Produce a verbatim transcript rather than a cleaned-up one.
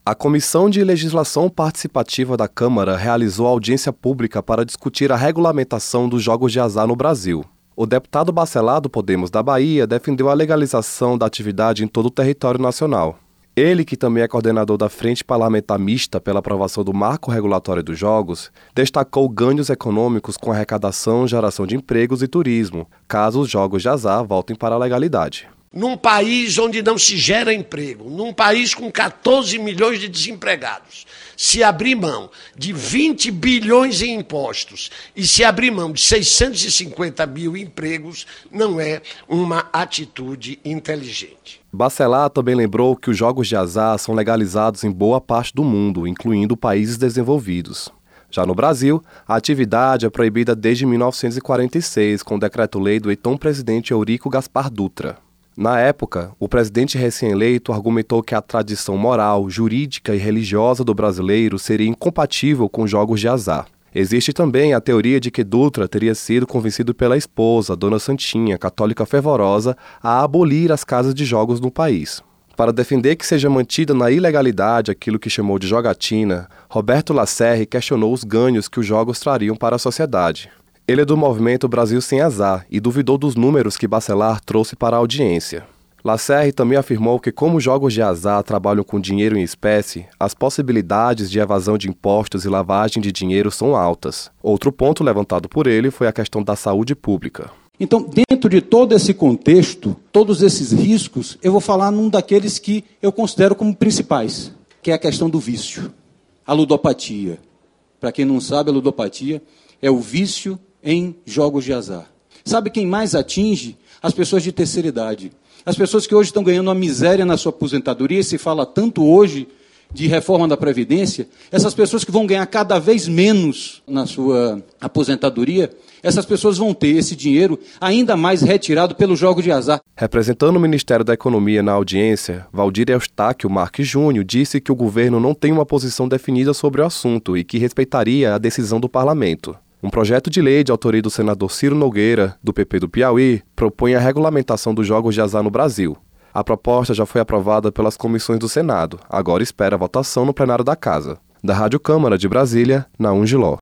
A Comissão de Legislação Participativa da Câmara realizou audiência pública para discutir a regulamentação dos jogos de azar no Brasil. O deputado Bacelar do Podemos da Bahia defendeu a legalização da atividade em todo o território nacional. Ele, que também é coordenador da Frente Parlamentar Mista pela aprovação do Marco Regulatório dos Jogos, destacou ganhos econômicos com arrecadação, geração de empregos e turismo, caso os jogos de azar voltem para a legalidade. Num país onde não se gera emprego, num país com catorze milhões de desempregados, se abrir mão de vinte bilhões em impostos e se abrir mão de seiscentos e cinquenta mil empregos, não é uma atitude inteligente. Bacelar também lembrou que os jogos de azar são legalizados em boa parte do mundo, incluindo países desenvolvidos. Já no Brasil, a atividade é proibida desde mil novecentos e quarenta e seis, com o decreto-lei do então presidente Eurico Gaspar Dutra. Na época, o presidente recém-eleito argumentou que a tradição moral, jurídica e religiosa do brasileiro seria incompatível com jogos de azar. Existe também a teoria de que Dutra teria sido convencido pela esposa, Dona Santinha, católica fervorosa, a abolir as casas de jogos no país. Para defender que seja mantida na ilegalidade aquilo que chamou de jogatina, Roberto Lacerre questionou os ganhos que os jogos trariam para a sociedade. Ele é do movimento Brasil Sem Azar e duvidou dos números que Bacelar trouxe para a audiência. Lacerre também afirmou que, como os jogos de azar trabalham com dinheiro em espécie, as possibilidades de evasão de impostos e lavagem de dinheiro são altas. Outro ponto levantado por ele foi a questão da saúde pública. Então, dentro de todo esse contexto, todos esses riscos, eu vou falar num daqueles que eu considero como principais, que é a questão do vício, a ludopatia. Para quem não sabe, a ludopatia é o vício em jogos de azar. Sabe quem mais atinge? As pessoas de terceira idade. As pessoas que hoje estão ganhando uma miséria na sua aposentadoria, se fala tanto hoje de reforma da Previdência, essas pessoas que vão ganhar cada vez menos na sua aposentadoria, essas pessoas vão ter esse dinheiro ainda mais retirado pelo jogo de azar. Representando o Ministério da Economia na audiência, Valdir Eustáquio Marques Júnior disse que o governo não tem uma posição definida sobre o assunto e que respeitaria a decisão do parlamento. Um projeto de lei de autoria do senador Ciro Nogueira, do P P do Piauí, propõe a regulamentação dos jogos de azar no Brasil. A proposta já foi aprovada pelas comissões do Senado, agora espera a votação no plenário da Casa. Da Rádio Câmara de Brasília, Naum Giló.